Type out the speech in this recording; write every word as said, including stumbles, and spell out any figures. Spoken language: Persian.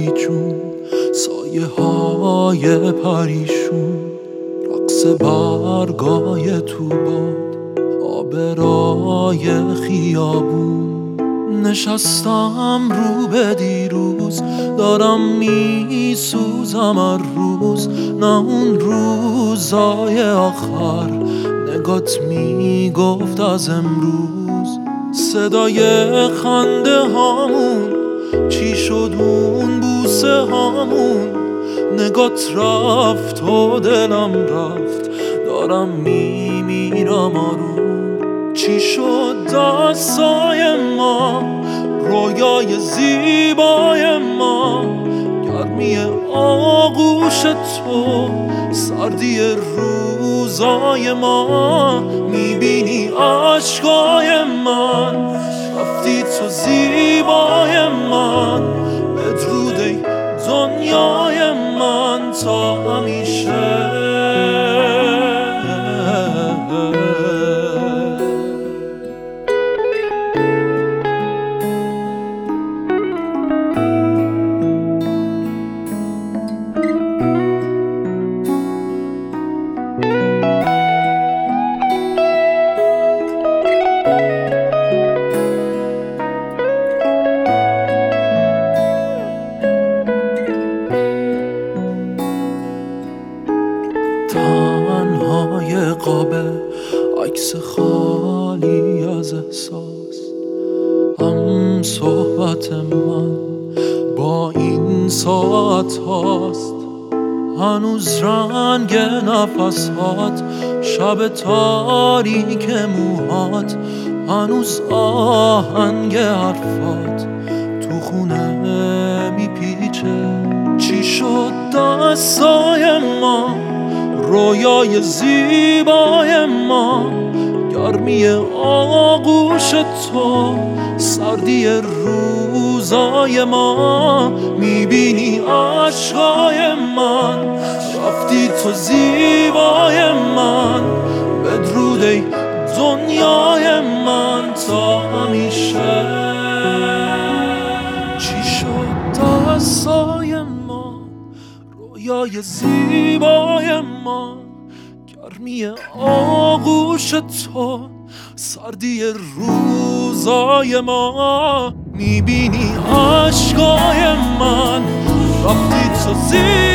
بودی جون، سایه های پریشون، رقص برگای تو باد، آبرای خیابون. نشستم رو به دیروز، دارم می سوزم هر روز، نه اون روزای آخر نگات می گفت از امروز. صدای خنده هامون، چی شد اون بوسه هامون، نگات رفت و دلم رفت، دارم می میرم آروم. چی شد دستای ما، رویای زیبای ما، گرمی آغوش تو، سردی روزای ما. میبینی عشقای من، رفتی تو زیبای من، بدرود ای دنیای من تا همیشه. تنهای قابه، عکس خالی از احساس، هم صحبت من با این ساعت هاست. هنوز رنگ نفس هات، شب تاریک موهات، هنوز آهنگ حرفات تو خونه میپیچه. چی شد دستای ما، رویای زیبای ما، گرمی آغوش تو، سردی روزای ما. میبینی عشقای من، رفتی تو زیبای من، بدرود ای دنیای من تا همیشه. چی شد دستای ما، رویای زیبای ما، گرمی آغوش تو، سردی روزای ما. میبینی عشقای من، رفتی تو زیبای